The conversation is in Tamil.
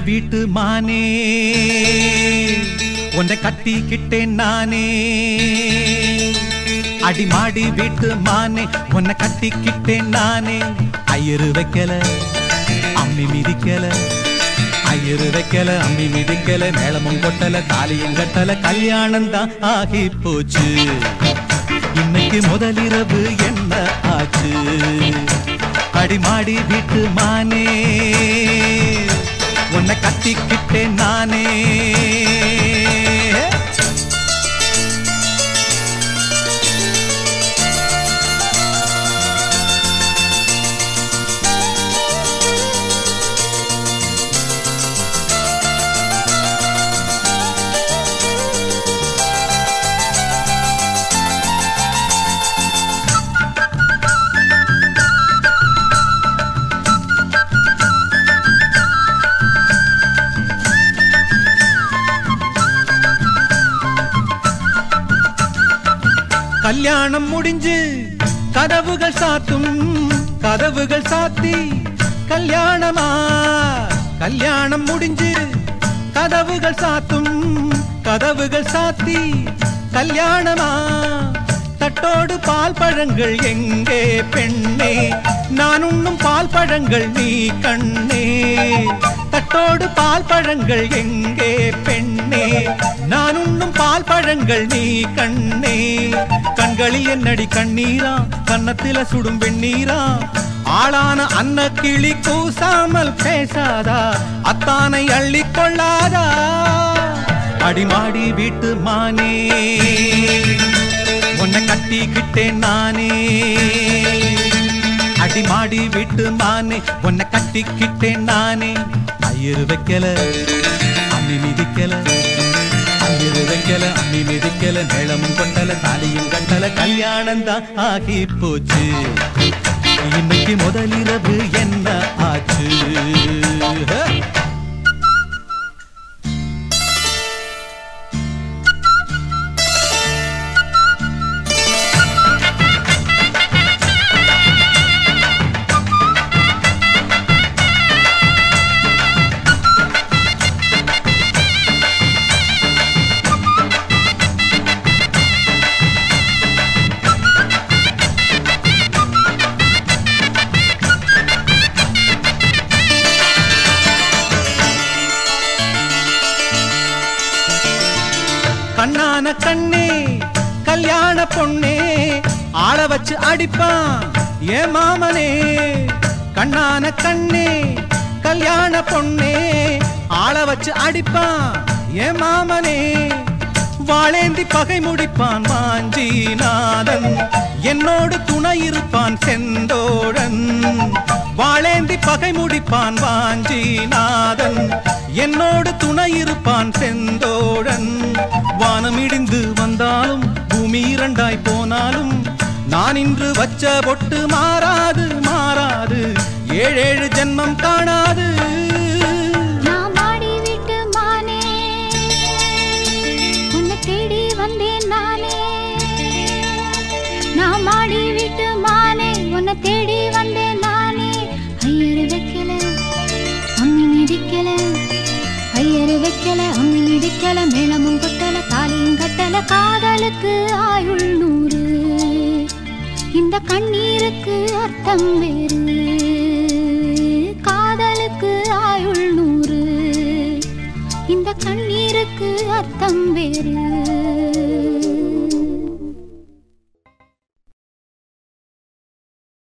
வீட்டு மானே உன்னை கட்டிக்கிட்டேன் நானே. அடிமாடி வீட்டு மானே உன்னை கட்டிக்கிட்டேன் நானே. ஐயரு வைக்கல அம்மி மிதிக்கல, ஐயரு வைக்கல அம்மி மிதிக்கல, மேளமும் கொட்டல தாலியும் கட்டல, கல்யாணம் தான் ஆகி போச்சு. இன்னைக்கு முதலிரவு என்ன ஆச்சு? அடிமாடி வீட்டு மானே உன்னை கட்டிக்கிட்டேன் நானே. கல்யாணம் முடிஞ்சு கதவுகள் சாத்தும், கதவுகள் சாத்தி கல்யாணமா. கல்யாணம் முடிஞ்சு கதவுகள் சாத்தும், கதவுகள் சாத்தி கல்யாணமா. தட்டோடு பால் பழங்கள் எங்கே பெண்ணே, நான் உண்ணும் பால் பழங்கள் நீ கண்ணே. தட்டோடு பால் பழங்கள் எங்கே பெண்ணே, நான் உண்ணும் பால் பழங்கள் நீ கண்ணே. கண்களில் என்னடி கண்ணீரா, கன்னத்தில சுடும் வெண்ணீரா. ஆளான அன்ன கிளி கூசாமல் பேசாதா, அத்தானை அள்ளி கொள்ளாதா. அடிமாடி வீட்டு மானே உன்னை கட்டிக்கிட்டேன் நானே. அடிமாடி வீட்டு மானே உன்னை கட்டிக்கிட்டேன் நானே. ஐயரு வைக்கல அம்மி மிதிக்கல, ஐயரு வைக்கல அம்மி மிதிக்கல, மேளமும் கொண்டல தாலியும் கட்டல, கல்யாணம் தான் ஆகி போச்சு. இன்னைக்கு முதலிரவு என்ன ஆச்சு? கண்ணான கண்ணே கல்யாண பொண்ணே, ஆள வச்சு அடிப்பான் ஏ மாமனே. கண்ணான கண்ணே கல்யாண பொண்ணே, ஆள வச்சு அடிப்பான் ஏ மாமனே. வாழேந்தி பகை முடிப்பான் வாஞ்சிநாதன், என்னோடு துணை இருப்பான் செந்தோழன். வாழேந்தி பகை முடிப்பான் வாஞ்சிநாதன், என்னோடு துணை இருப்பான் செந்தோழன். வானம் இடிந்து வந்தாலும் பூமி இரண்டாய் போனாலும், நான் இன்று வச்ச பொட்டு மாறாது மாறாது, ஏழேழு ஜென்மம் காணாது. நான் மாடி வீட்டு மானே உன்னை தேடி வந்தேன் நானே. நான் மாடி வீட்டு மானே உன்னை தேடி வந்தேன் நானே. ஐயரு வைக்கல அம்மி மிதிக்கல, ஐயரு வைக்கல அம்மி மிதிக்கல, மேளமும் கொட்டல தாலியும் கட்டல, காதலுக்கு ஆயுள் 100. இந்த கண்ணீருக்கு அர்த்தம் வேறு, காதலுக்கு ஆயுள் 100. இந்த கண்ணீருக்கு அர்த்தம் வேறு.